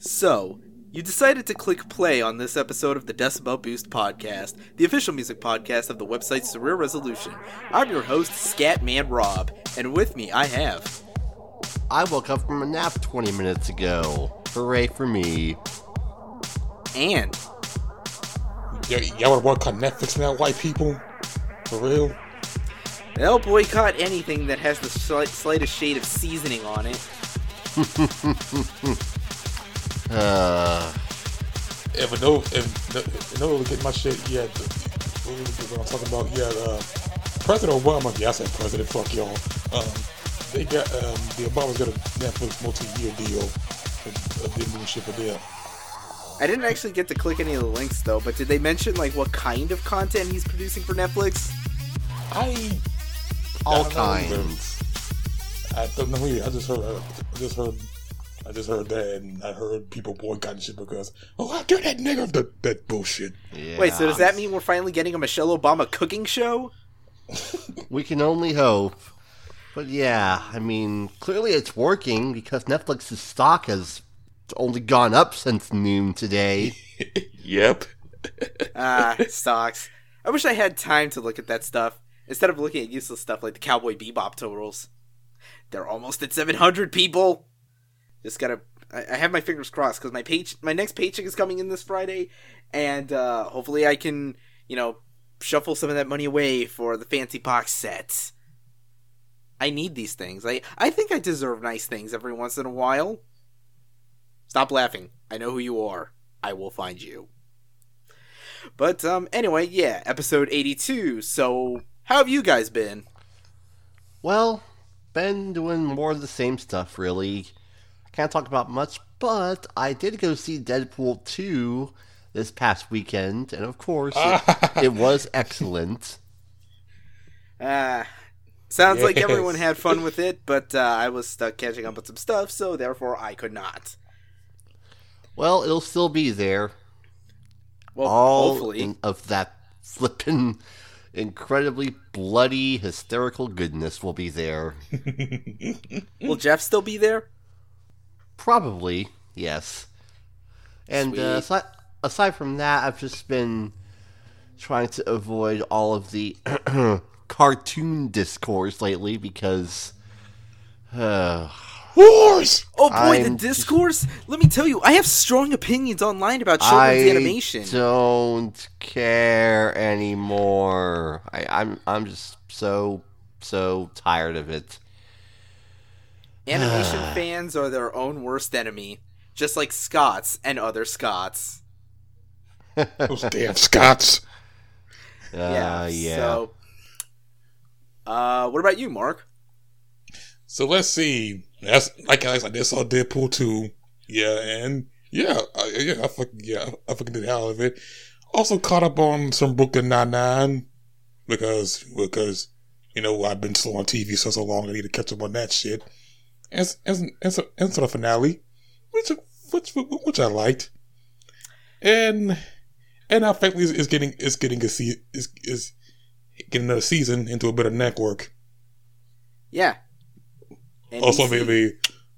So, you decided to click play on this episode of the Decibel Boost podcast, the official music podcast of the website Surreal Resolution. I'm your host, Scatman Rob, and with me I have... I woke up from a nap 20 minutes ago. Hooray for me. And... Y'all would work on Netflix now, white people? For real? They'll boycott anything that has the slightest shade of seasoning on it. If in order to get my shit, what I'm talking about, President Obama, I said President, fuck y'all. They got, the Obama's got a Netflix multi-year deal of their new shit for them. I didn't actually get to click any of the links though, but did they mention like what kind of content he's producing for Netflix? All kinds. I don't know. I just heard that, and I heard people boycotting shit because, I get that nigga that bullshit. Yeah. Wait, so does that mean we're finally getting a Michelle Obama cooking show? We can only hope. But yeah, I mean, clearly it's working because Netflix's stock has only gone up since noon today. Yep. Stocks. I wish I had time to look at that stuff instead of looking at useless stuff like the Cowboy Bebop totals. They're almost at 700 people. Just gotta... I have my fingers crossed because my next paycheck is coming in this Friday, and hopefully I can, shuffle some of that money away for the fancy box sets. I need these things. I think I deserve nice things every once in a while. Stop laughing. I know who you are. I will find you. But, anyway, yeah, episode 82. So, how have you guys been? Well, been doing more of the same stuff, really. I can't talk about much, but I did go see Deadpool 2 this past weekend, and of course, it was excellent. Sounds like everyone had fun with it, but I was stuck catching up on some stuff, so therefore I could not. Well, it'll still be there. Well, all hopefully. Of that flippin' incredibly bloody, hysterical goodness will be there. Will Jeff still be there? Probably, yes. And aside from that, I've just been trying to avoid all of the cartoon discourse lately because... Wars! Oh boy, the discourse? Let me tell you, I have strong opinions online about children's animation. I don't care anymore. I'm just so tired of it. Animation fans are their own worst enemy, just like Scots and other Scots. Those damn Scots. Yeah. So, what about you, Mark? So let's see. That's like I saw Deadpool 2. I fucking did the hell of it. Also caught up on some Brooklyn Nine-Nine because I've been slow on TV so long. I need to catch up on that shit. And the finale, which I liked, and our family is getting another season into a better network. Yeah. Also, maybe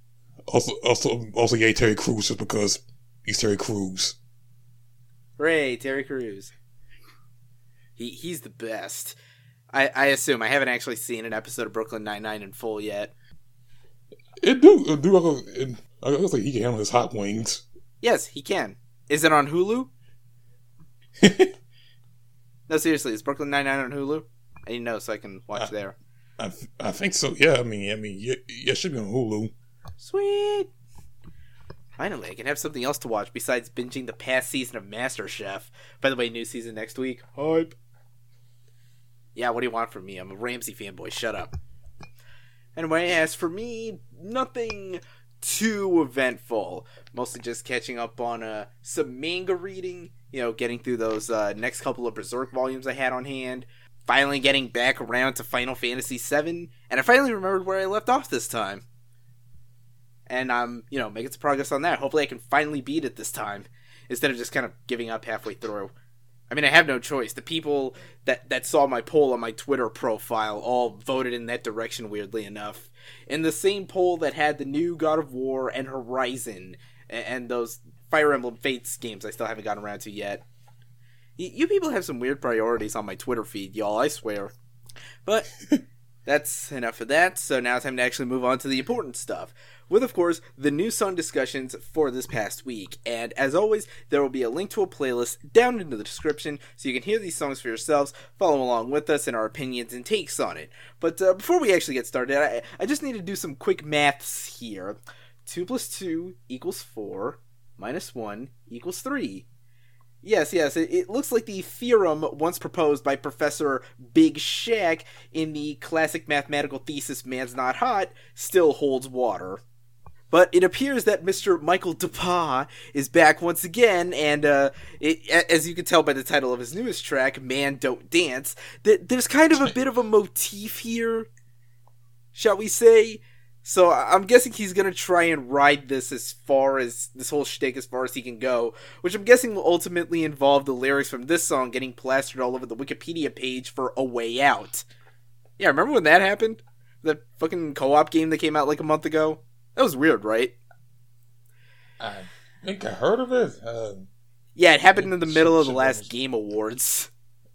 yay Terry Crews just because he's Terry Crews. Hooray, Terry Crews. He's the best. I assume. I haven't actually seen an episode of Brooklyn Nine-Nine in full yet. I guess he can handle his hot wings. Yes, he can. Is it on Hulu? No, seriously, is Brooklyn Nine-Nine on Hulu? I need to know so I can watch there. I think so. Yeah, I mean, it should be on Hulu. Sweet. Finally, I can have something else to watch besides binging the past season of MasterChef. By the way, new season next week. Hype. Yeah, what do you want from me? I'm a Ramsay fanboy. Shut up. Anyway, as for me, nothing too eventful. Mostly just catching up on some manga reading. Getting through those next couple of Berserk volumes I had on hand. Finally getting back around to Final Fantasy VII. And I finally remembered where I left off this time. And I'm, making some progress on that. Hopefully I can finally beat it this time. Instead of just kind of giving up halfway through. I mean, I have no choice. The people that saw my poll on my Twitter profile all voted in that direction, weirdly enough. In the same poll that had the new God of War and Horizon and those Fire Emblem Fates games I still haven't gotten around to yet. You people have some weird priorities on my Twitter feed, y'all, I swear. But that's enough of that, so now it's time to actually move on to the important stuff. With, of course, the new song discussions for this past week. And as always, there will be a link to a playlist down in the description so you can hear these songs for yourselves, follow along with us and our opinions and takes on it. But before we actually get started, I just need to do some quick maths here. 2 plus 2 equals 4, minus 1 equals 3. Yes, it looks like the theorem once proposed by Professor Big Shaq in the classic mathematical thesis Man's Not Hot still holds water. But it appears that Mr. Michael DePauw is back once again, and as you can tell by the title of his newest track, Man Don't Dance, there's kind of a bit of a motif here, shall we say? So I'm guessing he's going to try and ride this as far as, this whole shtick as far as he can go, which I'm guessing will ultimately involve the lyrics from this song getting plastered all over the Wikipedia page for A Way Out. Yeah, remember when that happened? That fucking co-op game that came out like a month ago? That was weird, right? I think I heard of it. Yeah, it happened in the middle of the last Game Awards.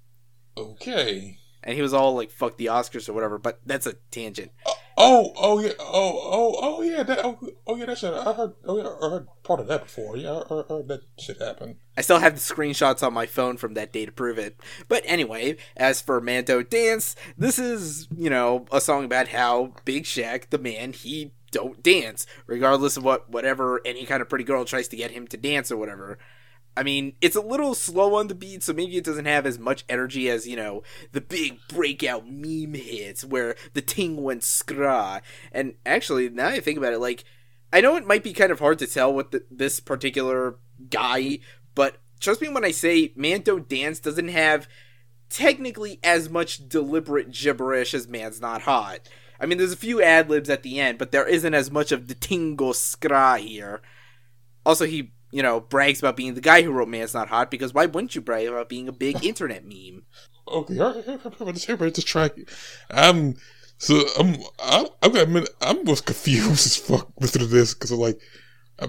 Okay. And he was all like, fuck the Oscars or whatever, but that's a tangent. Oh yeah, that shit. I heard part of that before. Yeah, I heard that shit happen. I still have the screenshots on my phone from that day to prove it. But anyway, as for Man Don't Dance, this is, a song about how Big Shaq, the man, he don't dance, regardless of whatever any kind of pretty girl tries to get him to dance or whatever. I mean, it's a little slow on the beat, so maybe it doesn't have as much energy as, the big breakout meme hits where the ting went skra. And actually, now I think about it, like, I know it might be kind of hard to tell with this particular guy, but trust me when I say Man Don't Dance doesn't have technically as much deliberate gibberish as Man's Not Hot. I mean, there's a few ad-libs at the end, but there isn't as much of the tingo skra here. Also, he brags about being the guy who wrote Man's Not Hot, because why wouldn't you brag about being a big internet meme? Okay, here's this track. I gotta admit, I'm was confused as fuck listening to this, because I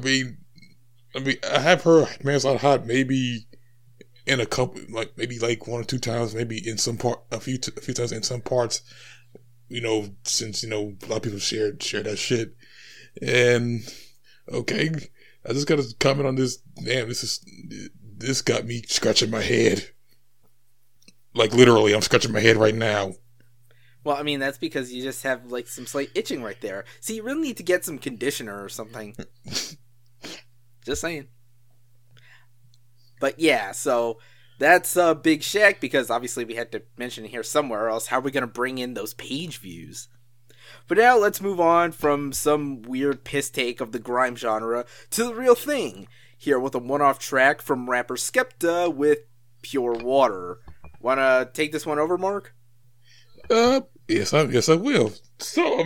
have heard Man's Not Hot maybe in a couple, maybe 1 or 2 times, maybe in some part, a few times in some parts, since, a lot of people share that shit. And, okay, I just gotta comment on this. Damn, this got me scratching my head. Like, literally, I'm scratching my head right now. Well, I mean, that's because you just have, some slight itching right there. See, you really need to get some conditioner or something. Just saying. But yeah, so that's Big Shaq, because obviously we had to mention it here somewhere, else how are we going to bring in those page views? But now let's move on from some weird piss take of the grime genre to the real thing. Here with a one-off track from rapper Skepta with Pure Water. Wanna take this one over, Mark? Yes, I will. So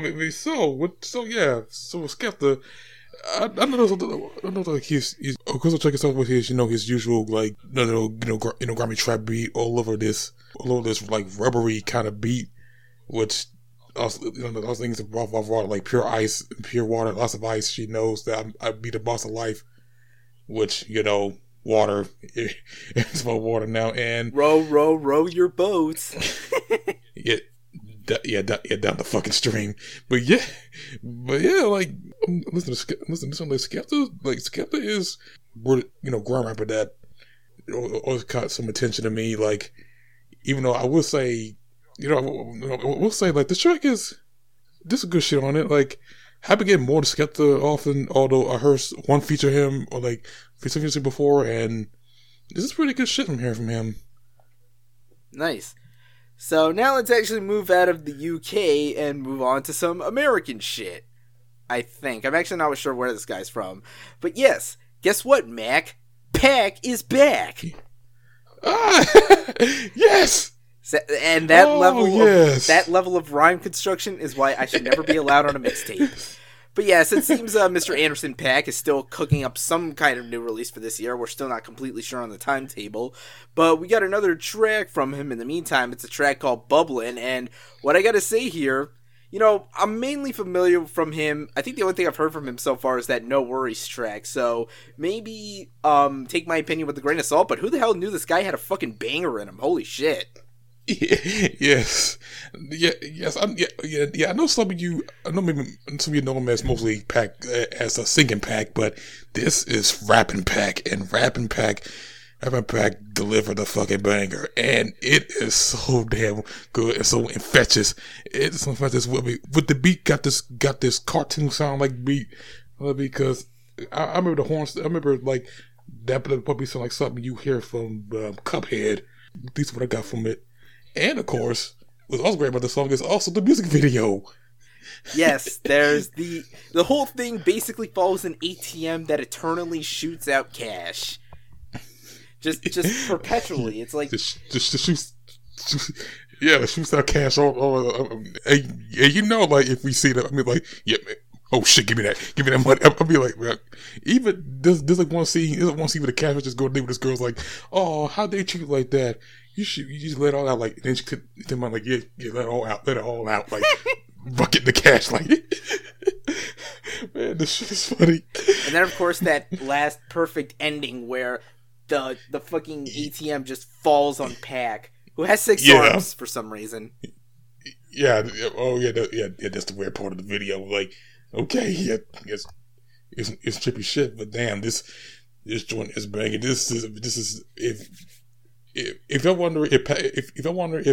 Skepta, I know that he's of course check us out with his his usual grimy trap beat all over this rubbery kind of beat, which also those things of water, like pure ice, pure water, lots of ice. She knows that I be the boss of life, which water. It's about water now, and row your boats. down the fucking stream. But yeah, listen to Skepta. Skepta is grime rapper that always caught some attention to me. Even though I will say, this track is good shit on it. I've been getting more to Skepta often, although I heard one feature him or feature before, and this is pretty good shit I'm hearing from him. Nice. So now let's actually move out of the UK and move on to some American shit. I think. I'm actually not sure where this guy's from. But yes, guess what, Mac? Pac is back! Yes! And that level of rhyme construction is why I should never be allowed on a mixtape. But yes, it seems Mr. Anderson .Paak is still cooking up some kind of new release for this year. We're still not completely sure on the timetable. But we got another track from him in the meantime. It's a track called Bubblin'. And what I gotta say here, I'm mainly familiar from him. I think the only thing I've heard from him so far is that No Worries track. So maybe take my opinion with a grain of salt. But who the hell knew this guy had a fucking banger in him? Holy shit! Yes, yes. I know some of you. I know maybe some of you know him as mostly Pac as a singing Pac, but this is rapping Pac, and rapping Pac delivered a fucking banger, and it is so damn good and so infectious. It's so infectious with the beat. Got this cartoon sound like beat, because I remember the horns. I remember like that probably sound like something you hear from Cuphead. At least what I got from it. And of course, what's also great about the song is also the music video. Yes, there's the whole thing basically follows an ATM that eternally shoots out cash. Just perpetually. It's like just shoots. Yeah, it shoots out cash all. And like if we see that, I mean, like, yeah, man, oh shit, give me that money. I'll be like, man, even there's like one scene where the cash just go there with this girl's like, oh, how they treat you like that? You just let it all out, like, and then she could, like, yeah, let it all out, like, bucket the cash, like, man, this shit is funny. And then, of course, that last perfect ending where the fucking ATM just falls on Pac, who has 6 arms for some reason. Yeah, that's the weird part of the video. Like, okay, yeah, it's trippy shit, but damn, this joint is banging. This is if y'all wondering if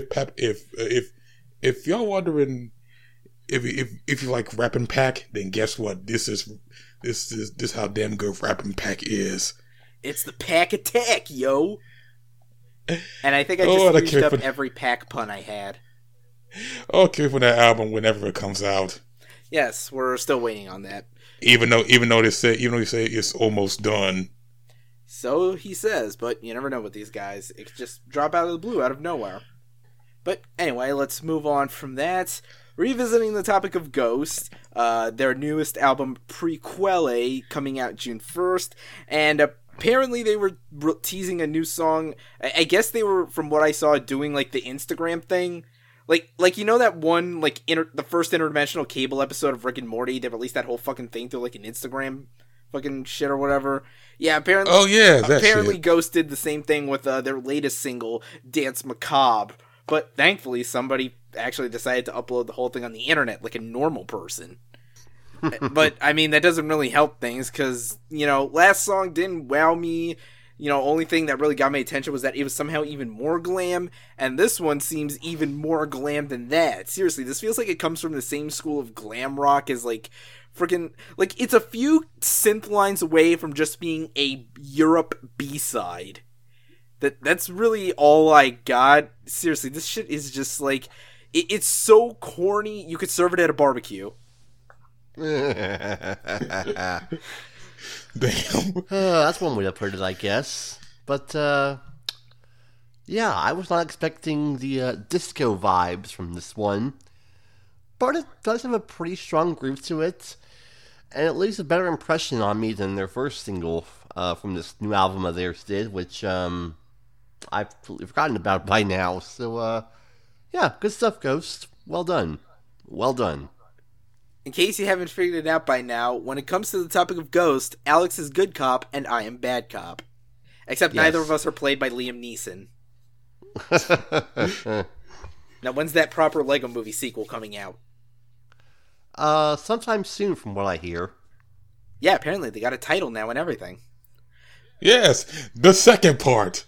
y'all wondering if you like rapping Pac, then guess what? This is how damn good rapping Pac is. It's the Pac attack, yo. And I think I just used up every Pac pun I had. Okay, for that album whenever it comes out. Yes, we're still waiting on that. Even though they say it's almost done. So he says, but you never know with these guys. It could just drop out of the blue, out of nowhere. But anyway, let's move on from that. Revisiting the topic of Ghost, their newest album, Prequelle, coming out June 1st. And apparently they were teasing a new song. I guess they were, from what I saw, doing like the Instagram thing. Like you know that one, like, the first interdimensional cable episode of Rick and Morty? They released that whole fucking thing through like an Instagram fucking shit or whatever. Yeah, apparently. Oh yeah, that apparently shit. Ghost did the same thing with their latest single, Dance Macabre. But thankfully, somebody actually decided to upload the whole thing on the internet like a normal person. But I mean, that doesn't really help things because last song didn't wow me. Only thing that really got my attention was that it was somehow even more glam, and this one seems even more glam than that. Seriously, this feels like it comes from the same school of glam rock as like freaking, like, it's a few synth lines away from just being a Europe B-side. That's really all I got. Seriously, this shit is just like, it's so corny. You could serve it at a barbecue. Damn. That's one way to put it, I guess. But, yeah, I was not expecting the disco vibes from this one. But it does have a pretty strong groove to it. And it leaves a better impression on me than their first single from this new album of theirs did, which I've completely forgotten about by now. So, yeah, good stuff, Ghost. Well done. Well done. In case you haven't figured it out by now, when it comes to the topic of Ghost, Alex is good cop and I am bad cop. Except neither of us are played by Liam Neeson. Now, when's that proper Lego Movie sequel coming out? Sometime soon, from what I hear. Yeah, apparently they got a title now and everything. Yes, the second part.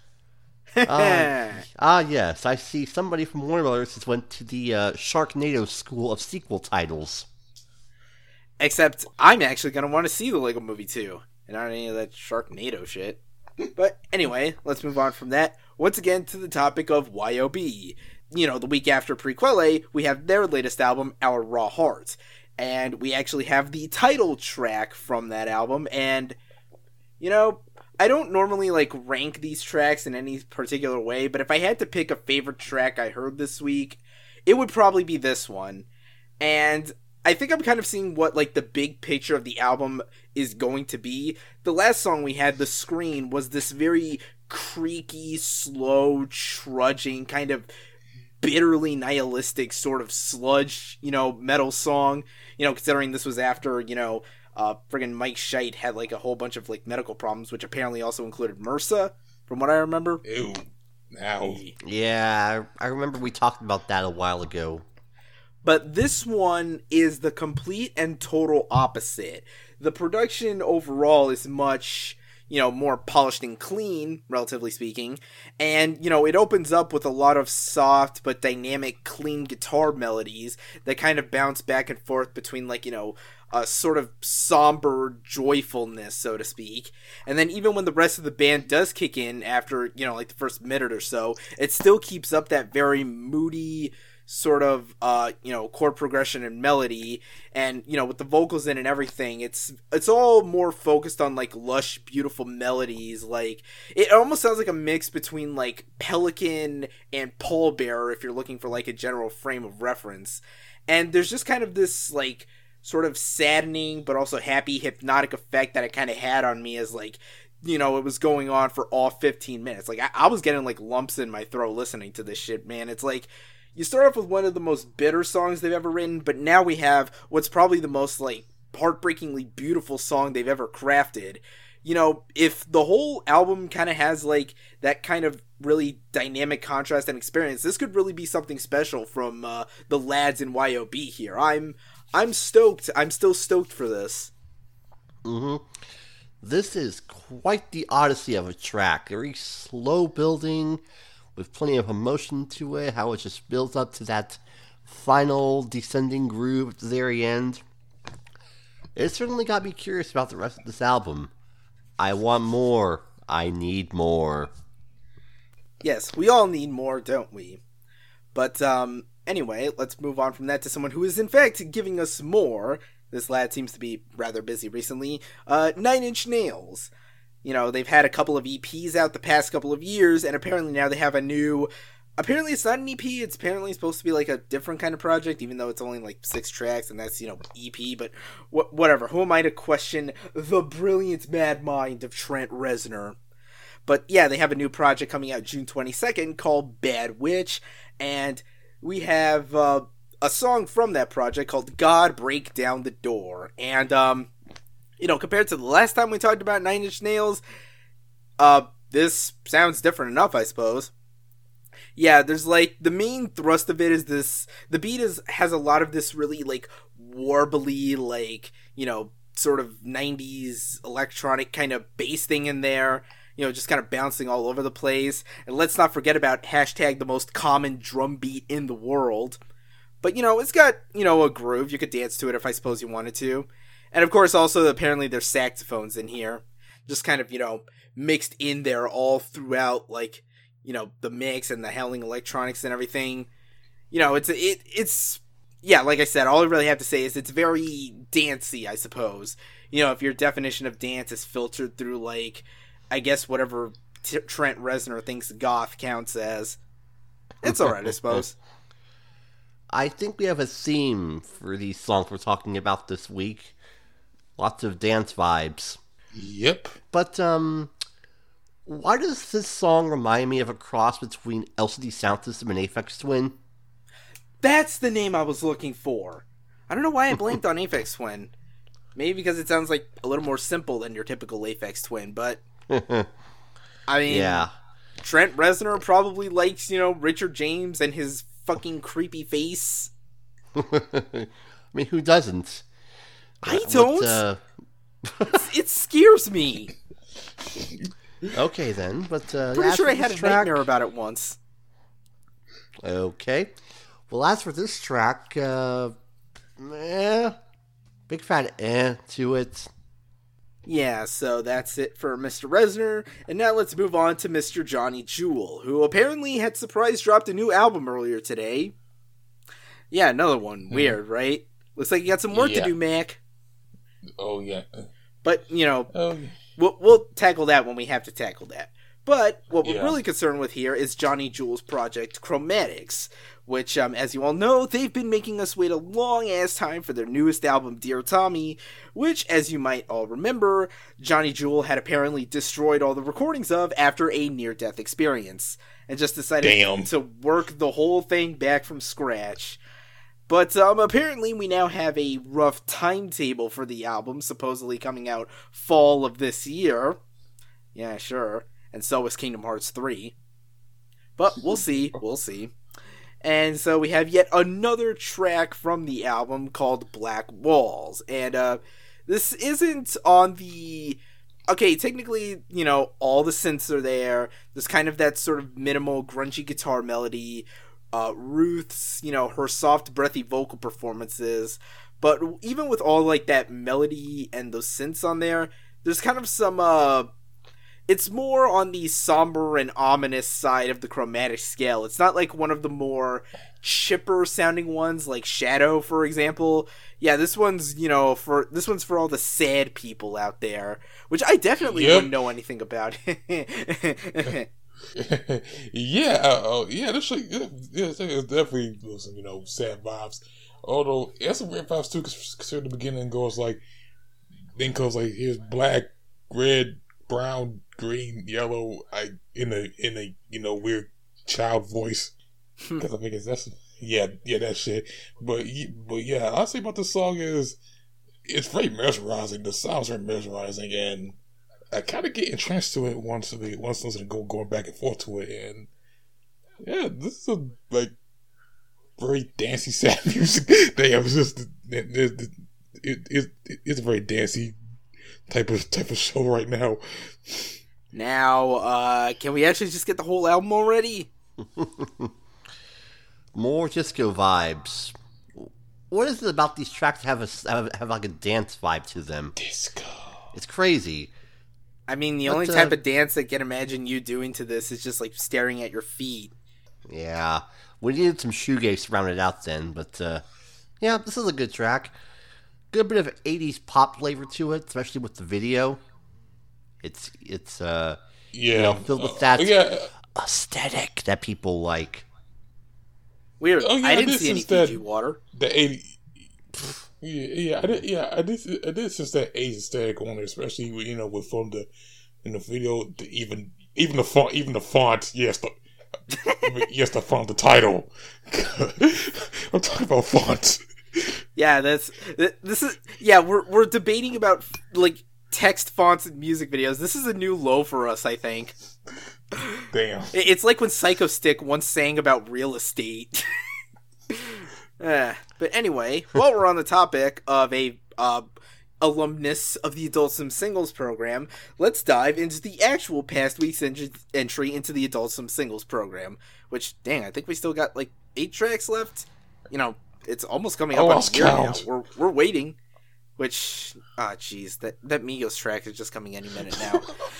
Yes, I see somebody from Warner Brothers has went to the Sharknado School of Sequel Titles. Except I'm actually going to want to see the Lego Movie 2, and not any of that Sharknado shit. But anyway, let's move on from that. Once again to the topic of YOB. The week after Prequelle, we have their latest album, Our Raw Heart. And we actually have the title track from that album, and, I don't normally, rank these tracks in any particular way, but if I had to pick a favorite track I heard this week, it would probably be this one. And I think I'm kind of seeing what, the big picture of the album is going to be. The last song we had, The Screen, was this very creaky, slow, trudging, kind of bitterly nihilistic sort of sludge, metal song, considering this was after, friggin' Mike Scheidt had like a whole bunch of like medical problems, which apparently also included MRSA, from what I remember. Ew. Now. Yeah, I remember we talked about that a while ago. But this one is the complete and total opposite. The production overall is much, more polished and clean, relatively speaking. And, it opens up with a lot of soft but dynamic, clean guitar melodies that kind of bounce back and forth between, like, a sort of somber joyfulness, so to speak. And then even when the rest of the band does kick in after, like the first minute or so, it still keeps up that very moody sort of, chord progression and melody. And, with the vocals in and everything, it's all more focused on, like, lush, beautiful melodies. Like, it almost sounds like a mix between, like, Pelican and Pallbearer, if you're looking for, like, a general frame of reference. And there's just kind of this, like, sort of saddening but also happy hypnotic effect that it kind of had on me as, like, it was going on for all 15 minutes. Like, I was getting, like, lumps in my throat listening to this shit, man. It's like, you start off with one of the most bitter songs they've ever written, but now we have what's probably the most, like, heartbreakingly beautiful song they've ever crafted. If the whole album kind of has, like, that kind of really dynamic contrast and experience, this could really be something special from the lads in YOB here. I'm stoked. I'm still stoked for this. Mm-hmm. This is quite the odyssey of a track. Very slow building, with plenty of emotion to it, how it just builds up to that final descending groove at the very end. It certainly got me curious about the rest of this album. I want more. I need more. Yes, we all need more, don't we? But, anyway, let's move on from that to someone who is, in fact, giving us more. This lad seems to be rather busy recently. 9 Inch Nails. They've had a couple of EPs out the past couple of years, and apparently now they have a new... Apparently it's not an EP, it's apparently supposed to be like a different kind of project, even though it's only like 6 tracks, and that's, EP, but whatever. Who am I to question the brilliant mad mind of Trent Reznor? But yeah, they have a new project coming out June 22nd called Bad Witch, and we have a song from that project called God Break Down the Door. And, compared to the last time we talked about 9 Inch Nails, this sounds different enough, I suppose. Yeah, there's, like, the main thrust of it is this, the beat has a lot of this really, like, warbly, like, sort of 90s electronic kind of bass thing in there. Just kind of bouncing all over the place. And let's not forget about hashtag the most common drum beat in the world. But, it's got, a groove. You could dance to it if I suppose you wanted to. And, of course, also, apparently there's saxophones in here. Just kind of, mixed in there all throughout, like, the mix and the howling electronics and everything. It's yeah, like I said, all I really have to say is it's very dancey, I suppose. If your definition of dance is filtered through, like, I guess whatever Trent Reznor thinks goth counts as. It's alright, I suppose. I think we have a theme for these songs we're talking about this week. Lots of dance vibes. Yep. But, why does this song remind me of a cross between LCD Soundsystem and Aphex Twin? That's the name I was looking for. I don't know why I blanked on Aphex Twin. Maybe because it sounds like a little more simple than your typical Aphex Twin, but... I mean... Yeah. Trent Reznor probably likes, Richard James and his fucking creepy face. I mean, who doesn't? I don't. It scares me. Okay, then. But pretty sure I had a nightmare about it once. Okay. Well, as for this track, big fat to it. Yeah, so that's it for Mr. Reznor, and now let's move on to Mr. Johnny Jewel, who apparently had surprise dropped a new album earlier today. Yeah, another one. Weird, right? Looks like you got some work to do, Mac. Oh, yeah. But, we'll tackle that when we have to tackle that. But what we're Yeah. really concerned with here is Johnny Jewel's project Chromatics, which, as you all know, they've been making us wait a long-ass time for their newest album, Dear Tommy, which, as you might all remember, Johnny Jewel had apparently destroyed all the recordings of after a near-death experience, and just decided to work the whole thing back from scratch. But apparently we now have a rough timetable for the album, supposedly coming out fall of this year. Yeah, sure. And so is Kingdom Hearts 3. But we'll see. And so we have yet another track from the album called Black Walls. And this isn't on the... Okay, technically, all the synths are there. There's kind of that sort of minimal, grungy guitar melody. Ruth's, her soft, breathy vocal performances. But even with all, that melody and those synths on there, there's kind of some, it's more on the somber and ominous side of the chromatic scale. It's not like one of the more chipper sounding ones like Shadow, for example. Yeah, this one's, for all the sad people out there, which I definitely wouldn't know anything about. This is definitely some, sad vibes. Although, it has some weird vibes too, considering the beginning goes here's black, red, brown, green, yellow, in a weird child voice. Because I think that shit. But yeah, I'll say about the song is it's very mesmerizing. The sounds are mesmerizing, and I kind of get entranced to it once I go going back and forth to it, and yeah, this is a very dancey, sad music. It's a very dancey type of show right now. Now, can we actually just get the whole album already? More disco vibes. What is it about these tracks that have like a dance vibe to them? Disco. It's crazy. I mean, the only type of dance I can imagine you doing to this is just staring at your feet. Yeah, we needed some shoegaze to round it out then, but yeah, this is a good track. Good bit of 80s pop flavor to it, especially with the video. It's filled with that aesthetic that people like. Weird. Oh, yeah, I didn't see any Fiji water. The 80. I did sense that 80s aesthetic on it, especially with from the video, even the font. Yes, the font, the title. I'm talking about fonts. Yeah, this is we're debating about text fonts and music videos. This is a new low for us, I think. Damn. It's like when Psycho Stick once sang about real estate. But anyway, while we're on the topic of a alumnus of the Adult Swim Singles program, let's dive into the actual past week's entry into the Adult Swim Singles program. Which, dang, I think we still got 8 tracks left. It's almost coming up on a year now. We're waiting. Which, jeez, that Migos track is just coming any minute now.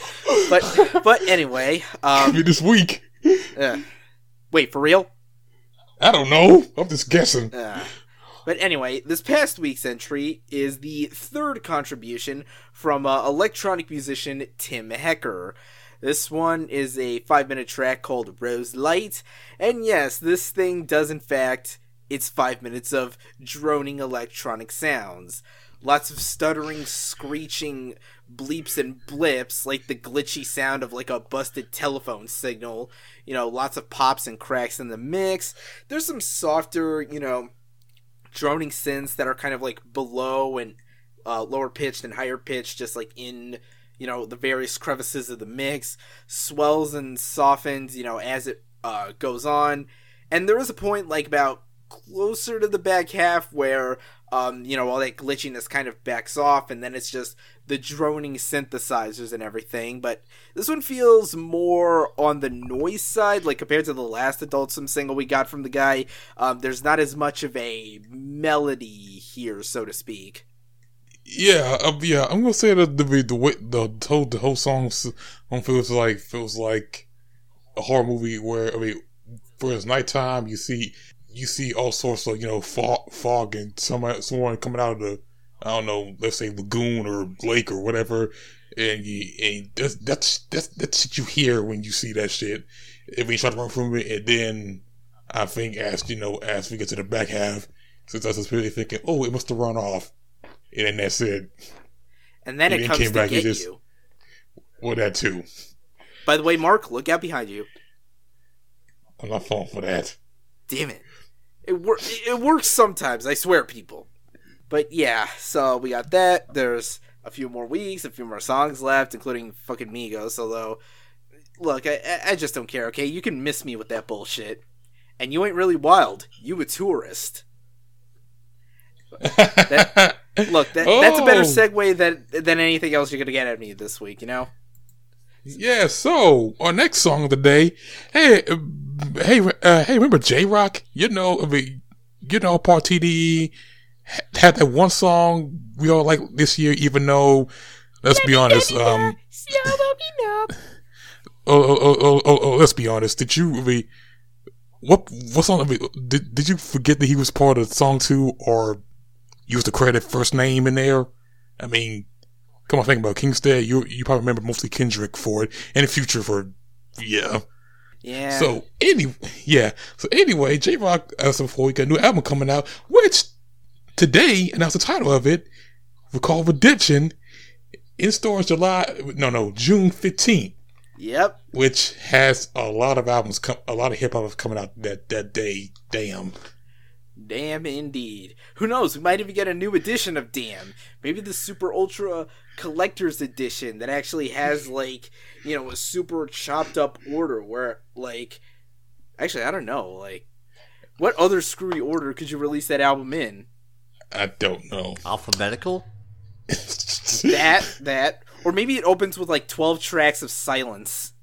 but anyway, Maybe this week. Wait, for real? I don't know. I'm just guessing. But anyway, this past week's entry is the third contribution from electronic musician Tim Hecker. This one is a 5-minute track called Rose Light, and yes, this thing does in fact, it's 5 minutes of droning electronic sounds. Lots of stuttering, screeching bleeps and blips, like the glitchy sound of a busted telephone signal. Lots of pops and cracks in the mix. There's some softer, droning synths that are kind of below and lower pitched and higher pitched, just in, the various crevices of the mix. Swells and softens, as it goes on. And there is a point, about closer to the back half where all that glitchiness kind of backs off, and then it's just the droning synthesizers and everything. But this one feels more on the noise side, compared to the last Adult Swim single we got from the guy. There's not as much of a melody here, so to speak. Yeah, I'm gonna say that the whole song feels like a horror movie where for it's nighttime, you see all sorts of, fog and someone coming out of the, I don't know, let's say lagoon or lake or whatever, and that's shit you hear when you see that shit. If we try to run from it, and then I think as we get to the back half, since I was really thinking, oh, it must have run off, and then that's it. And then it comes to get you. Well, that too. By the way, Mark, look out behind you. I'm not falling for that. Damn it. It works sometimes, I swear, people. But yeah, so we got that. There's a few more weeks, a few more songs left, including fucking Migos, although, look, I just don't care, okay? You can miss me with that bullshit. And you ain't really wild. You a tourist. That's a better segue than anything else you're going to get at me this week, you know? Yeah, so, our next song of the day, hey, remember J-Rock? Part TDE had that one song we all like this year, even though, let's be honest, let's be honest, did you, what song, did you forget that he was part of the song too, or use the credit first name in there? I mean, come on, think about Kingstead. You probably remember mostly Kendrick for it, and the Future for, yeah. Yeah. So anyway, J-Rock, before we got a new album coming out, which today announced the title of it, called Redemption, in stores June 15th. Yep. Which has a lot of albums, a lot of hip hop coming out that day. Damn. Damn indeed. Who knows? We might even get a new edition of Damn. Maybe the Super Ultra Collector's Edition that actually has, like, a super chopped up order where, like, actually, I don't know, like, what other screwy order could you release that album in? I don't know. Alphabetical? That. Or maybe it opens with, like, 12 tracks of silence.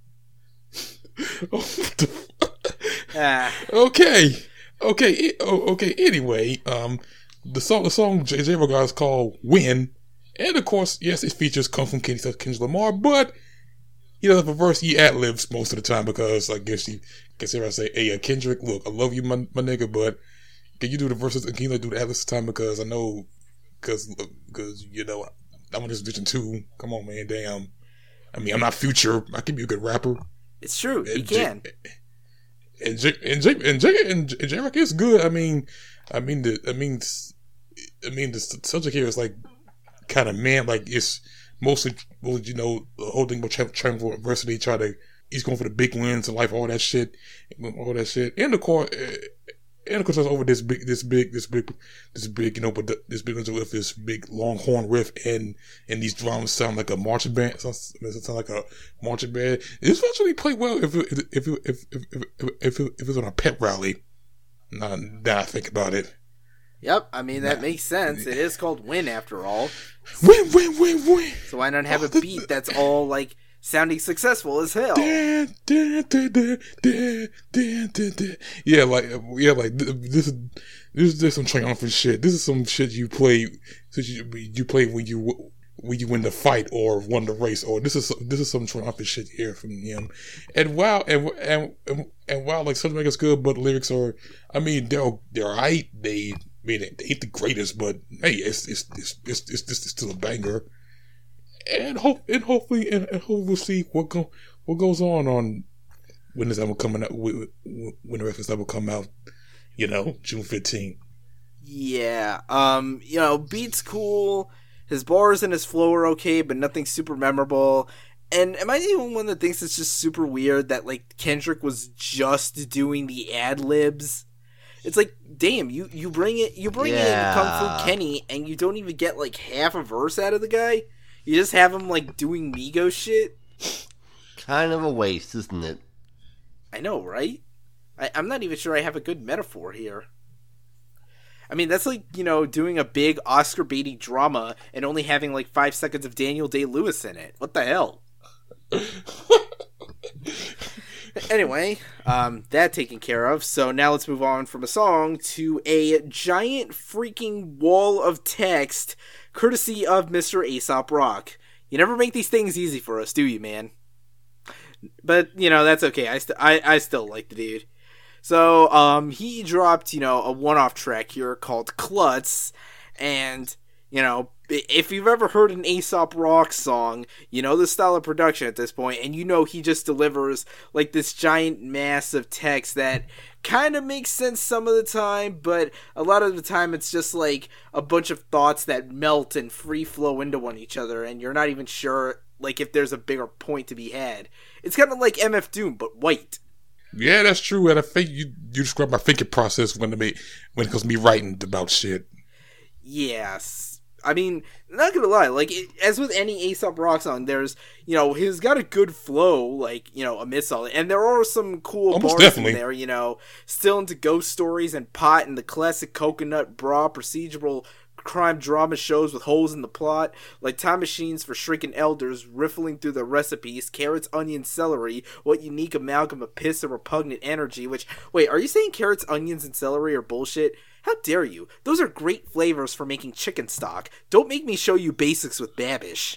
Okay. Anyway, the song J-Rock is called "Win," and of course, yes, it features "Come from Kendrick Lamar," but the verse he ad libs most of the time because I guess he consider I say, "Hey, Kendrick, look, I love you, my nigga, but can you do the verses and can you do the ad libs this time because I know, because I'm in this vision too. Come on, man, damn. I mean, I'm not Future. I can be a good rapper. It's true, you can." And J-Rock is good. I mean the subject here is like kind of like it's mostly the whole thing about trying for adversity. He's going for the big wins in life, all that shit, and of course, it's over this big with this big long horn riff and these drums sound like a marching band. It sounds like a marching band. It's actually played well if it was on a pep rally. Now I think about it. Yep, I mean that makes sense. It is called Win after all. Win. So why not have a beat that's all like sounding successful as hell? Yeah, like this is some triumphant shit. This is some shit you play. You play when you win the fight or won the race, or this is some triumphant shit here from him. And while like Subject Matter is good, but the lyrics are, I mean, they're alright. They ain't the greatest, but hey, it's still a banger. And hopefully we'll see what goes on when this album coming out, when the rest of this album come out, June 15th. Yeah, beat's cool. His bars and his flow are okay, but nothing super memorable. And am I the only one that thinks it's just super weird that like Kendrick was just doing the ad libs? It's like, damn, you bring in Kung Fu Kenny, and you don't even get like half a verse out of the guy. You just have him, like, doing Migos shit? Kind of a waste, isn't it? I know, right? I'm not even sure I have a good metaphor here. I mean, that's like, doing a big Oscar-baity drama and only having, like, 5 seconds of Daniel Day-Lewis in it. What the hell? Anyway, that taken care of. So now let's move on from a song to a giant freaking wall of text courtesy of Mr. Aesop Rock. You never make these things easy for us, do you, man? But, that's okay. I still like the dude. So, he dropped, a one-off track here called Klutz, and You know, if you've ever heard an Aesop Rock song, you know the style of production at this point, and you know he just delivers like this giant mass of text that kind of makes sense some of the time, but a lot of the time it's just like a bunch of thoughts that melt and free flow into one each other, and you're not even sure like if there's a bigger point to be had. It's kind of like MF Doom, but white. Yeah, that's true. And I think you describe my thinking process when it comes to me writing about shit. Yes. I mean, not gonna lie, like, as with any Aesop Rock song, there's, you know, he's got a good flow, like, you know, amidst all it. And there are some cool Almost bars definitely in there, you know, still into ghost stories and pot and the classic coconut bra procedural crime drama shows with holes in the plot, like time machines for shrinking elders, riffling through the recipes, carrots, onions, celery, what unique amalgam of piss and repugnant energy, which, wait, are you saying carrots, onions, and celery are bullshit? How dare you? Those are great flavors for making chicken stock. Don't make me show you basics with Babish.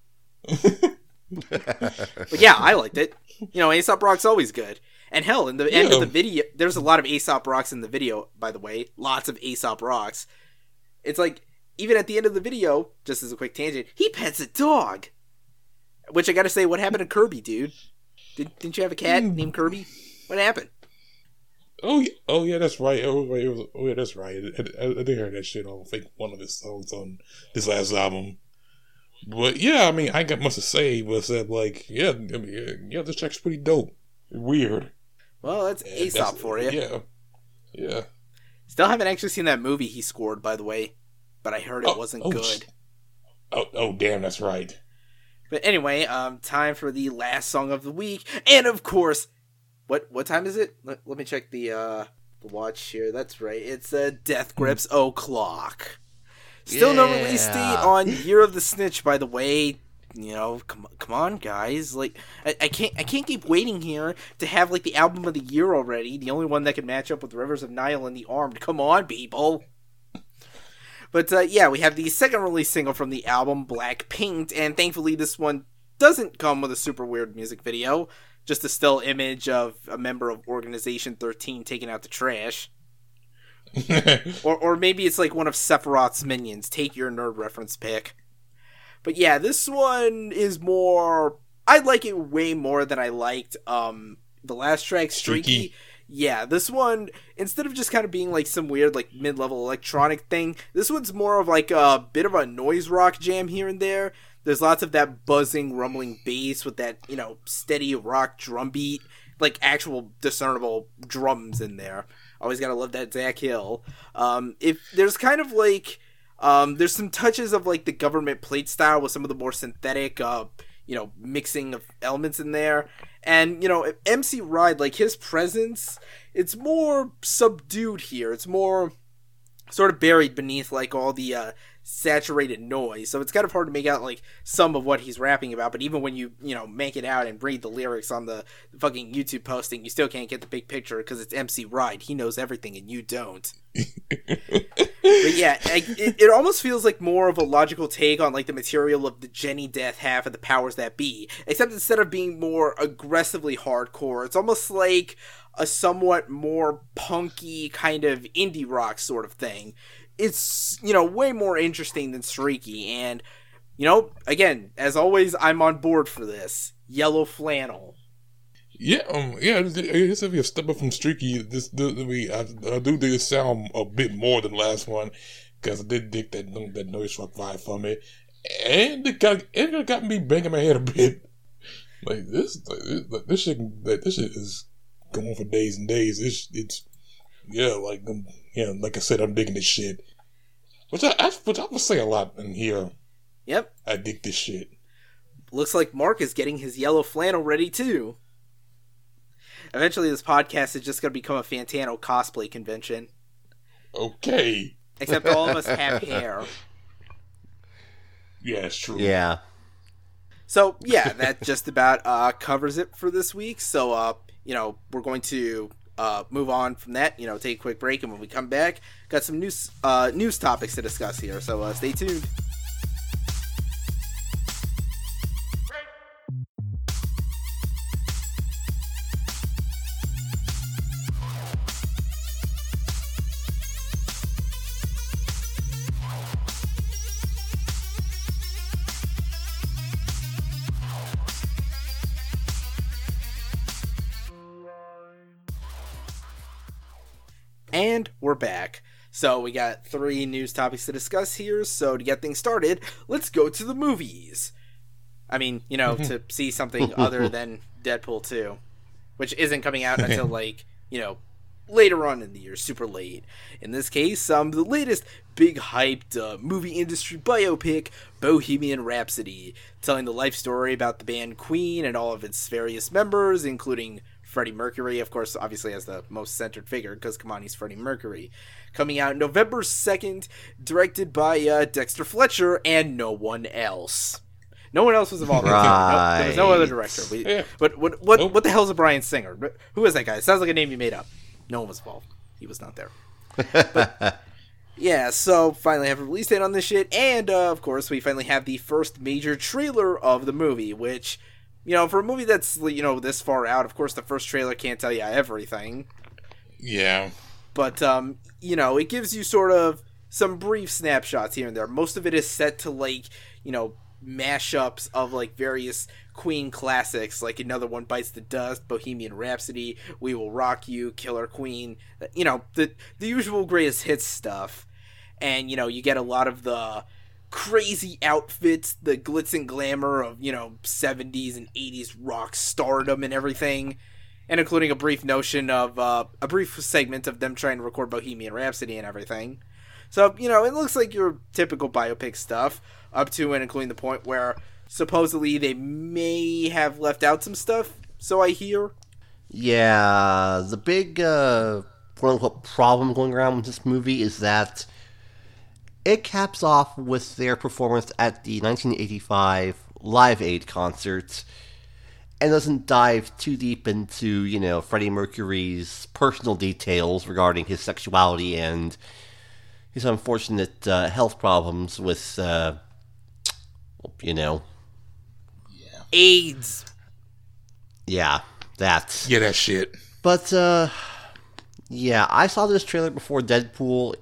But yeah, I liked it. You know, Aesop Rock's always good. And hell, in the end of the video, there's a lot of Aesop Rocks in the video, by the way. Lots of Aesop Rocks. It's like, even at the end of the video, just as a quick tangent, he pets a dog. Which I gotta say, what happened to Kirby, dude? Didn't you have a cat named Kirby? What happened? Oh yeah, that's right. Yeah, that's right. I did hear that shit on, I think, one of his songs on this last album. But yeah, I mean, I ain't got much to say, but said like, yeah, this track's pretty dope. Weird. Well, that's Aesop for you. Yeah. Still haven't actually seen that movie he scored, by the way, but I heard it wasn't good. Damn, that's right. But anyway, time for the last song of the week, and of course, what time is it? Let me check the watch here. That's right, it's Death Grips O'Clock. Still no release date on Year of the Snitch, by the way. You know, come on, guys. Like, I can't keep waiting here to have like the album of the year already. The only one that can match up with Rivers of Nile and The Armed. Come on, people. But yeah, we have the second release single from the album, Black Paint, and thankfully this one doesn't come with a super weird music video. Just a still image of a member of Organization 13 taking out the trash. or maybe it's like one of Sephiroth's minions. Take your nerd reference pick. But yeah, this one is more... I like it way more than I liked the last track, Streaky. Yeah, this one, instead of just kind of being like some weird like mid-level electronic thing, this one's more of like a bit of a noise rock jam here and there. There's lots of that buzzing, rumbling bass with that, you know, steady rock drum beat, like actual discernible drums in there. Always gotta love that Zach Hill. If there's kind of like... there's some touches of like the government plate style with some of the more synthetic, you know, mixing of elements in there. And, you know, MC Ride, like his presence, it's more subdued here. It's more sort of buried beneath like all the saturated noise. So it's kind of hard to make out like some of what he's rapping about. But even when you know, make it out and read the lyrics on the fucking YouTube posting, you still can't get the big picture because it's MC Ride. He knows everything and you don't. But yeah, it almost feels like more of a logical take on like the material of the Jenny Death half of the Powers That Be, except instead of being more aggressively hardcore, it's almost like a somewhat more punky kind of indie rock sort of thing. It's, you know, way more interesting than Streaky, and, you know, again, as always, I'm on board for this. Yellow Flannel. Yeah, it's a step up from Streaky. I do dig it sound a bit more than the last one, because I did dig that noise rock vibe from it, and it got me banging my head a bit. Like this shit is going for days and days. Like I said, I'm digging this shit, which I would say a lot in here. Yep, I dig this shit. Looks like Mark is getting his yellow flannel ready too. Eventually, this podcast is just going to become a Fantano cosplay convention. Okay. Except all of us have hair. Yeah, it's true. Yeah. So, yeah, that just about covers it for this week. So, you know, we're going to move on from that, you know, take a quick break, and when we come back, got some news topics to discuss here. So, stay tuned. And we're back. So we got 3 news topics to discuss here. So to get things started, let's go to the movies. I mean, to see something other than Deadpool 2, which isn't coming out until later on in the year, super late. In this case, the latest big hyped movie industry biopic, Bohemian Rhapsody, telling the life story about the band Queen and all of its various members, including Freddie Mercury, of course, obviously as the most centered figure, because come on, he's Freddie Mercury. Coming out November 2nd, directed by Dexter Fletcher and no one else. No one else was involved. Right. There was no other director. But what the hell is a Bryan Singer? Who is that guy? It sounds like a name you made up. No one was involved. He was not there. But, yeah, so finally have a release date on this shit. And, of course, we finally have the first major trailer of the movie, which, for a movie that's, this far out, of course, the first trailer can't tell you everything. Yeah. But, it gives you sort of some brief snapshots here and there. Most of it is set to, mashups of various Queen classics, like Another One Bites the Dust, Bohemian Rhapsody, We Will Rock You, Killer Queen, the usual greatest hits stuff. And you get a lot of the crazy outfits, the glitz and glamour of 70s and 80s rock stardom and everything, and including a brief notion of a brief segment of them trying to record Bohemian Rhapsody and everything. So, it looks like your typical biopic stuff, up to and including the point where supposedly they may have left out some stuff, so I hear. Yeah, the big, quote-unquote, problem going around with this movie is that it caps off with their performance at the 1985 Live Aid concert and doesn't dive too deep into, Freddie Mercury's personal details regarding his sexuality and his unfortunate health problems with, AIDS. Yeah, that. Yeah, that shit. But, yeah, I saw this trailer before Deadpool.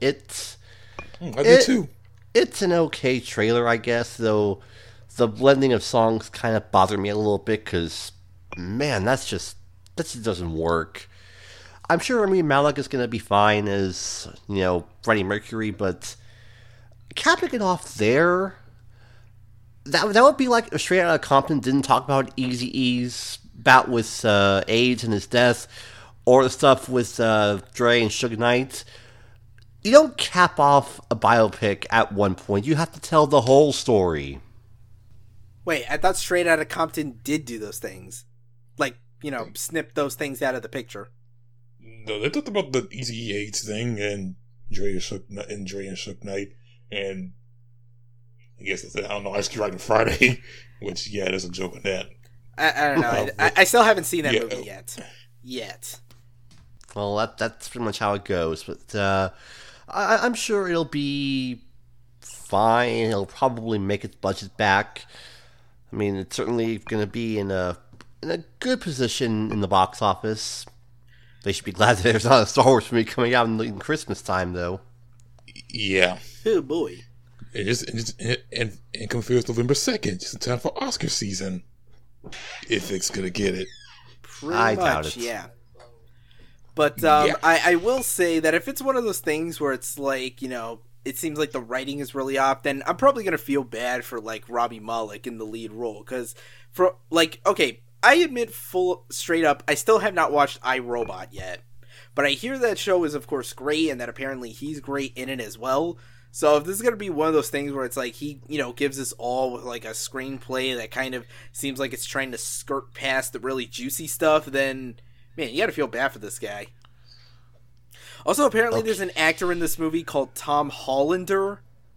I did too. It's an okay trailer, I guess, though the blending of songs kind of bothered me a little bit, because, man, that just doesn't work. I'm sure Rami Malek is going to be fine as, Freddie Mercury, but capping it off there, that would be like if Straight Outta Compton didn't talk about Eazy-E's bout with AIDS and his death, or the stuff with Dre and Suge Knight. You don't cap off a biopic at one point. You have to tell the whole story. Wait, I thought Straight Outta Compton did do those things. Snip those things out of the picture. No, they talked about the Eazy AIDS thing and Dre and Suge Knight, and I guess I don't know, Ice Cube Rock Friday, which, yeah, there's a joke on that. I don't know. I still haven't seen that movie yet. Well, that's pretty much how it goes, but I'm sure it'll be fine. It'll probably make its budget back. I mean, it's certainly going to be in a good position in the box office. They should be glad that there's not a Star Wars movie coming out in Christmas time, though. Yeah. Oh, boy. And confirms November 2nd, just in time for Oscar season. If it's going to get it. I doubt it. Yeah. But I will say that if it's one of those things where it's it seems like the writing is really off, then I'm probably going to feel bad for, Robbie Malek in the lead role. Because, I admit straight up, I still have not watched iRobot yet. But I hear that show is, of course, great, and that apparently he's great in it as well. So if this is going to be one of those things where it's he, gives us all with, a screenplay that kind of seems like it's trying to skirt past the really juicy stuff, then, man, you got to feel bad for this guy. Also, apparently there's an actor in this movie called Tom Hollander.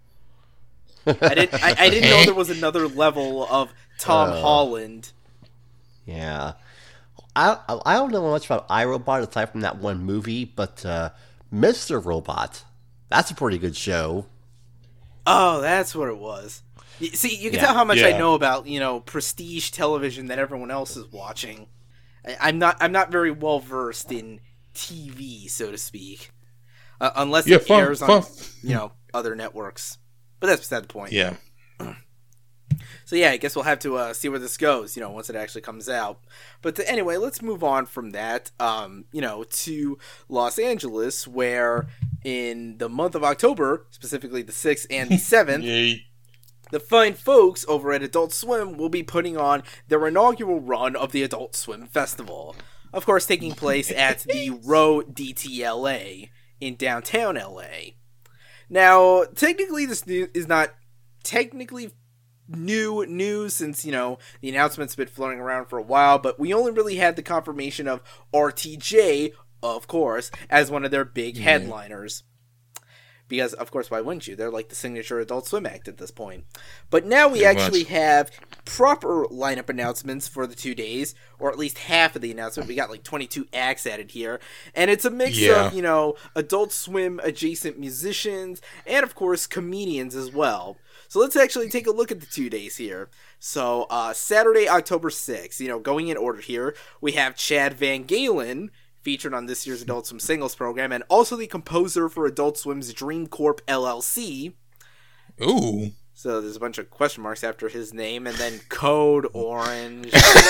I didn't know there was another level of Tom Holland. Yeah. I don't know much about iRobot aside from that one movie, but Mr. Robot, that's a pretty good show. Oh, that's what it was. See, you can tell how much I know about, prestige television that everyone else is watching. I'm not very well versed in TV, so to speak, unless it airs on other networks. But that's beside the point. Yeah. So yeah, I guess we'll have to see where this goes, once it actually comes out. But anyway, let's move on from that, to Los Angeles, where in the month of October, specifically the 6th and the 7th, Yay. the fine folks over at Adult Swim will be putting on their inaugural run of the Adult Swim Festival. Of course, taking place at the Row DTLA in downtown LA. Now, technically, this is not technically new news since, the announcement's been floating around for a while, but we only really had the confirmation of RTJ, of course, as one of their big headliners. Because, of course, why wouldn't you? They're like the signature Adult Swim act at this point. But now we actually have proper lineup announcements for the 2 days, or at least half of the announcement. We got like 22 acts added here. And it's a mix of, Adult Swim adjacent musicians, and of course, comedians as well. So let's actually take a look at the 2 days here. So, Saturday, October 6th, going in order here, we have Chad Van Galen, featured on this year's Adult Swim Singles program, and also the composer for Adult Swim's Dream Corp LLC. Ooh. So there's a bunch of question marks after his name, and then Code Orange.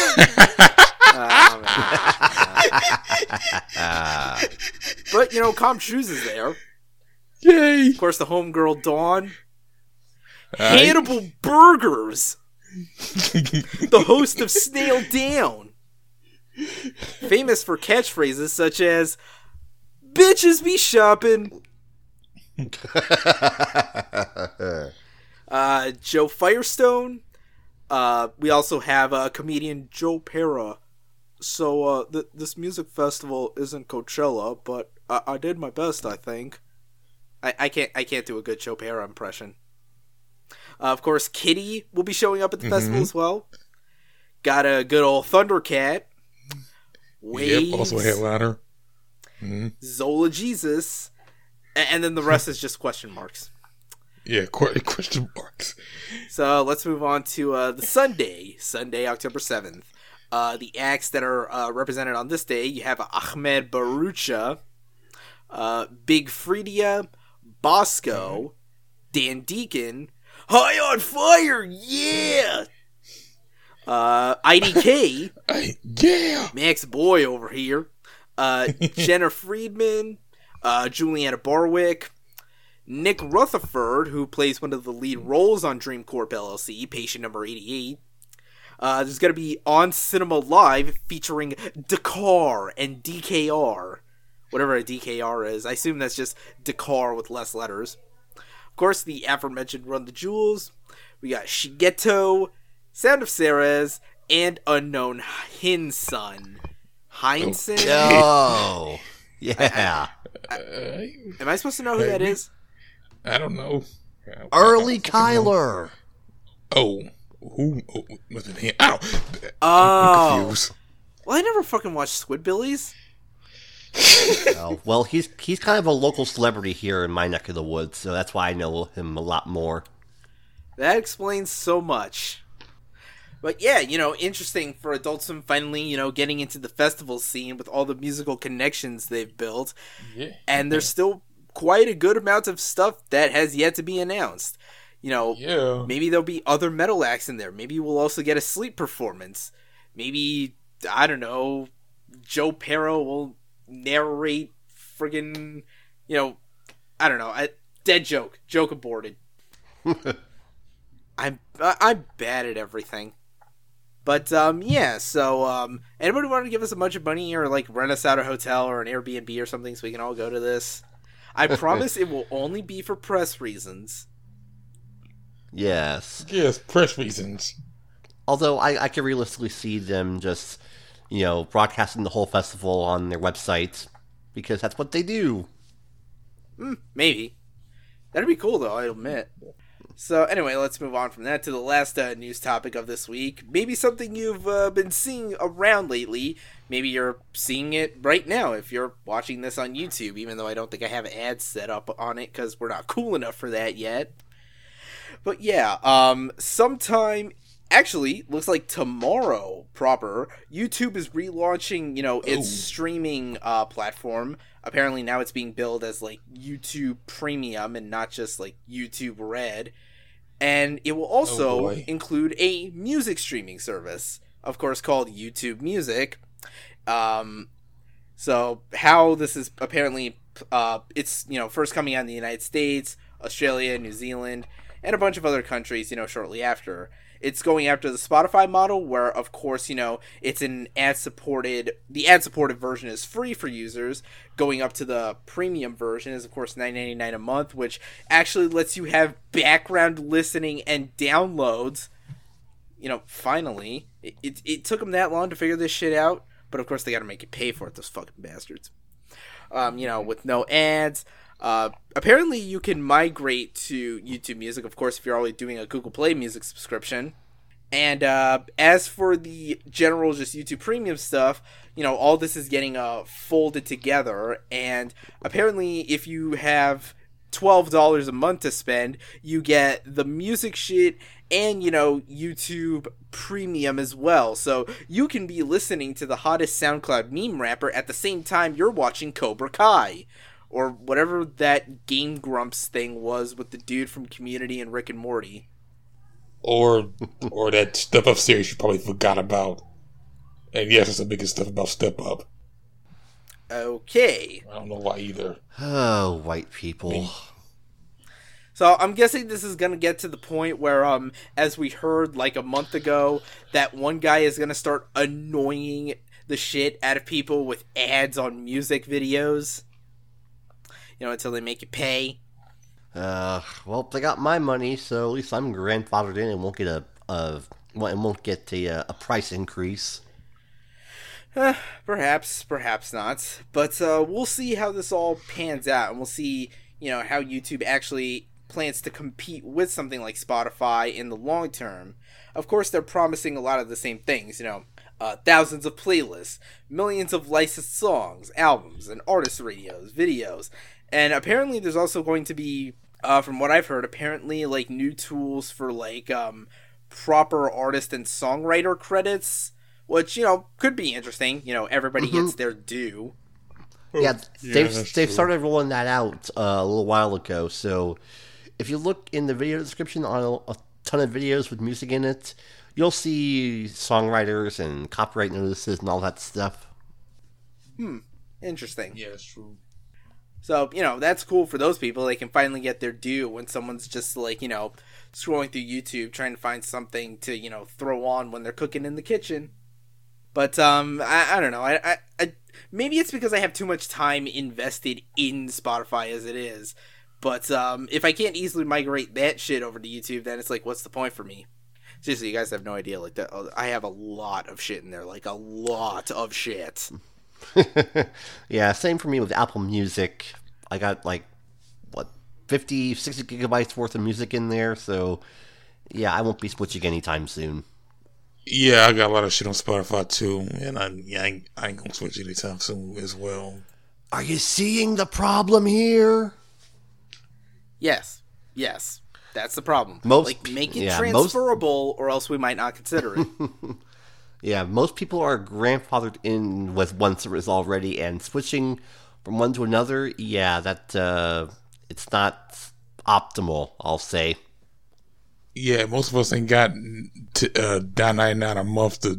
But, Com Shoes is there. Yay! Of course, the homegirl Dawn. Hannibal Burgers. The host of Snail Down. Famous for catchphrases such as, "Bitches be shopping." Joe Firestone. We also have comedian Joe Pera. So, this music festival isn't Coachella, but I did my best, I think. I can't do a good Joe Pera impression. Of course, Kitty will be showing up at the festival as well. Got a good old Thundercat. Waves. Yep, also a headliner. Zola Jesus. And then the rest is just question marks. Yeah, question marks. So let's move on to the Sunday, October 7th. The acts that are represented on this day, you have Ahmed Barucha, Big Freedia, Bosco, Dan Deacon, High on Fire, yeah! IDK, yeah! Max Boy over here, Jenna Friedman, Juliana Barwick, Nick Rutherford, who plays one of the lead roles on Dream Corp LLC, patient number 88. There's going to be On Cinema Live featuring Dakar and DKR. Whatever a DKR is. I assume that's just Dakar with less letters. Of course, the aforementioned Run the Jewels. We got Shigeto, Sound of Ceres, and Unknown Hinson. Heinsohn? Oh, yeah. Am I supposed to know who that is? I don't know. Early Kyler. Oh. Who was it him? Ow! Oh. I'm confused. Well, I never fucking watched Squidbillies. Oh, well, he's kind of a local celebrity here in my neck of the woods, so that's why I know him a lot more. That explains so much. But yeah, interesting for Adult Swim finally, getting into the festival scene with all the musical connections they've built. Yeah. And there's still quite a good amount of stuff that has yet to be announced. Maybe there'll be other metal acts in there. Maybe we'll also get a Sleep performance. Maybe, I don't know, Joe Pero will narrate friggin', I don't know, dead joke. Joke aborted. I'm bad at everything. But, yeah, so, anybody want to give us a bunch of money or, rent us out a hotel or an Airbnb or something so we can all go to this? I promise it will only be for press reasons. Yes. Yes, press reasons. Although I can realistically see them just, broadcasting the whole festival on their website, because that's what they do. Maybe. That'd be cool, though, I admit. So, anyway, let's move on from that to the last news topic of this week. Maybe something you've been seeing around lately. Maybe you're seeing it right now if you're watching this on YouTube, even though I don't think I have ads set up on it because we're not cool enough for that yet. But yeah, sometime, actually, looks like tomorrow proper, YouTube is relaunching, its streaming platform. Apparently now it's being billed as, YouTube Premium and not just, YouTube Red. And it will also boy. include a music streaming service, of course, called YouTube Music. So how this is apparently, it's, first coming out in the United States, Australia, New Zealand, and a bunch of other countries, shortly after. It's going after the Spotify model, where, of course, it's an ad-supported... The ad-supported version is free for users. Going up to the premium version is, of course, $9.99 a month, which actually lets you have background listening and downloads. Finally. It took them that long to figure this shit out, but, of course, they gotta make you pay for it, those fucking bastards. With no ads... apparently you can migrate to YouTube Music, of course, if you're already doing a Google Play Music subscription. And as for the general just YouTube Premium stuff, all this is getting folded together. And apparently if you have $12 a month to spend, you get the music shit and, YouTube Premium as well. So you can be listening to the hottest SoundCloud meme rapper at the same time you're watching Cobra Kai. Or whatever that Game Grumps thing was with the dude from Community and Rick and Morty. Or that Step Up series you probably forgot about. And yes, it's the biggest stuff about Step Up. Okay. I don't know why either. Oh, white people. So I'm guessing this is going to get to the point where, as we heard like a month ago, that one guy is going to start annoying the shit out of people with ads on music videos. Until they make you pay. Well, they got my money, so at least I'm grandfathered in and won't get a price increase. Perhaps not. But we'll see how this all pans out, and we'll see, how YouTube actually plans to compete with something like Spotify in the long term. Of course, they're promising a lot of the same things, thousands of playlists, millions of licensed songs, albums, and artist radios, videos. And apparently there's also going to be, from what I've heard, apparently, like, new tools for, like, proper artist and songwriter credits, which, could be interesting. Everybody gets their due. Yeah, they've started rolling that out a little while ago, so if you look in the video description on a ton of videos with music in it, you'll see songwriters and copyright notices and all that stuff. Interesting. Yeah, that's true. So, that's cool for those people. They can finally get their due when someone's just, like, scrolling through YouTube trying to find something to, throw on when they're cooking in the kitchen. But, I don't know. I maybe it's because I have too much time invested in Spotify as it is. But, if I can't easily migrate that shit over to YouTube, then it's like, what's the point for me? Seriously, you guys have no idea. Like, that, I have a lot of shit in there. Like, a lot of shit. Yeah, same for me with Apple Music. I got 50, 60 gigabytes worth of music in there, so yeah, I won't be switching anytime soon. Yeah, I got a lot of shit on Spotify too, and I ain't gonna switch anytime soon as well. Are you seeing the problem here? Yes, that's the problem. Make it transferable, or else we might not consider it. Yeah, most people are grandfathered in with one service already, and switching from one to another, yeah, that it's not optimal, I'll say. Yeah, most of us ain't got $9.99 a month to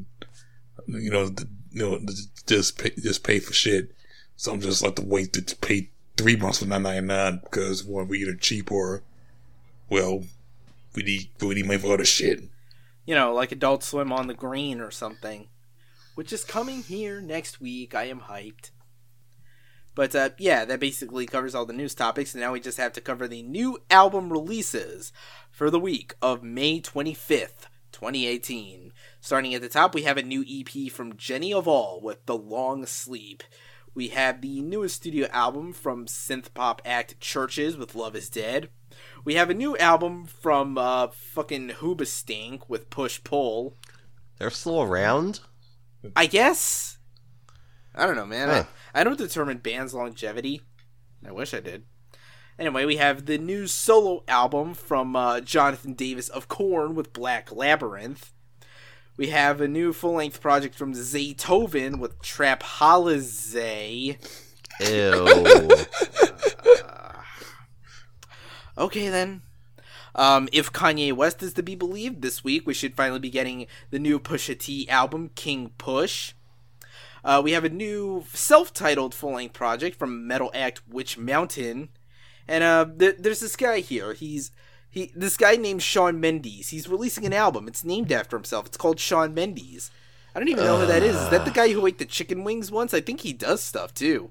just pay for shit. So I'm just like to wait to pay 3 months for $9.99 because one, we either cheap or we need money for other shit. Like Adult Swim on the Green or something. Which is coming here next week. I am hyped. But, yeah, that basically covers all the news topics. And now we just have to cover the new album releases for the week of May 25th, 2018. Starting at the top, we have a new EP from Jenny of All with The Long Sleep. We have the newest studio album from synth-pop act Churches with Love is Dead. We have a new album from fucking Hoobastank with Push Pull. They're still around? I guess. I don't know, man. Huh. I don't determine bands' longevity. I wish I did. Anyway, we have the new solo album from Jonathan Davis of Korn with Black Labyrinth. We have a new full-length project from Zaytoven with Trap Holiday. Ew. Okay, then. If Kanye West is to be believed, this week we should finally be getting the new Pusha T album, King Push. We have a new self-titled full-length project from metal act Witch Mountain. And there's this guy here. This guy named Shawn Mendes. He's releasing an album. It's named after himself. It's called Shawn Mendes. I don't even know who that is. Is that the guy who ate the chicken wings once? I think he does stuff, too.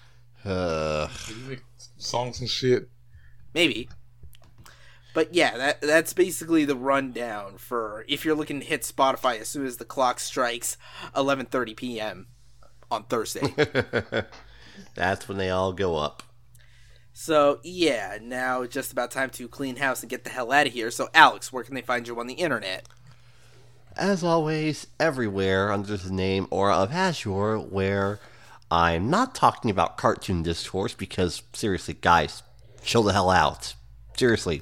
Songs and shit. Maybe. But yeah, that's basically the rundown for if you're looking to hit Spotify as soon as the clock strikes 11:30 p.m. on Thursday. That's when they all go up. So, yeah, now it's just about time to clean house and get the hell out of here. So, Alex, where can they find you on the internet? As always, everywhere under the name Aura of Azure, where I'm not talking about cartoon discourse because, seriously, guys, chill the hell out. Seriously.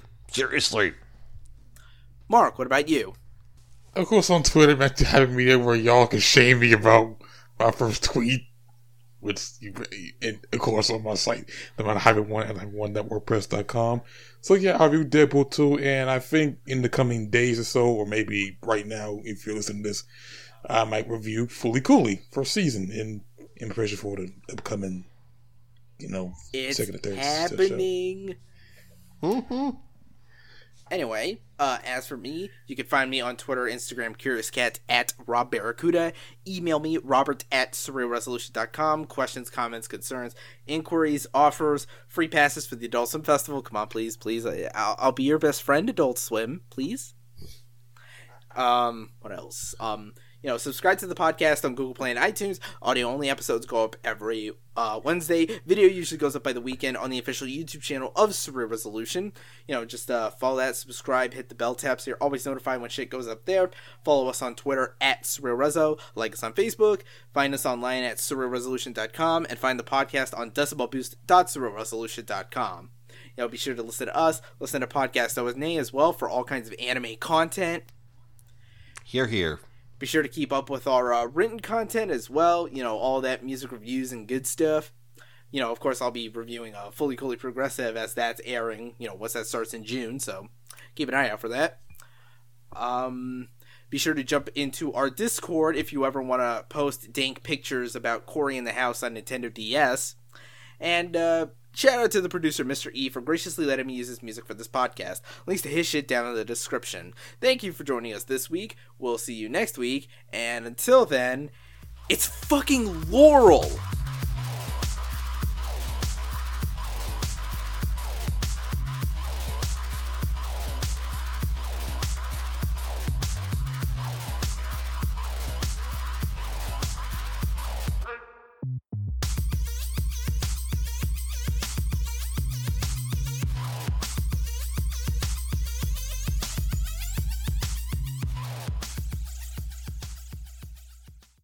Mark, what about you? Of course, on Twitter, back to having me there where y'all can shame me about my first tweet. And of course, on my site, no matter how one at one.wordpress.com. So yeah, I reviewed Deadpool 2, and I think in the coming days or so, or maybe right now, if you're listening to this, I might review Fully Cooley first season in preparation for the upcoming, second and third happening. Mm-hmm. Anyway, as for me, you can find me on Twitter, Instagram, CuriousCat, at Rob Barracuda. Email me, robert@surrealresolution.com. Questions, comments, concerns, inquiries, offers, free passes for the Adult Swim Festival. Come on, please. I'll be your best friend, Adult Swim, please. What else? Subscribe to the podcast on Google Play and iTunes. Audio-only episodes go up every Wednesday. Video usually goes up by the weekend on the official YouTube channel of Surreal Resolution. Just follow that, subscribe, hit the bell tab so you're always notified when shit goes up there. Follow us on Twitter at SurrealRezo. Like us on Facebook. Find us online at SurrealResolution.com. And find the podcast on decibelboost.surrealresolution.com. Be sure to listen to us. Listen to Podcast OSNA as well for all kinds of anime content. Here. Be sure to keep up with our written content as well. All that music reviews and good stuff. Of course, I'll be reviewing Fully Cooley Progressive as that's airing. Once that starts in June, so keep an eye out for that. Be sure to jump into our Discord if you ever want to post dank pictures about Cory in the house on Nintendo DS. And shout out to the producer, Mr. E, for graciously letting me use his music for this podcast. Links to his shit down in the description. Thank you for joining us this week. We'll see you next week. And until then, it's fucking Laurel!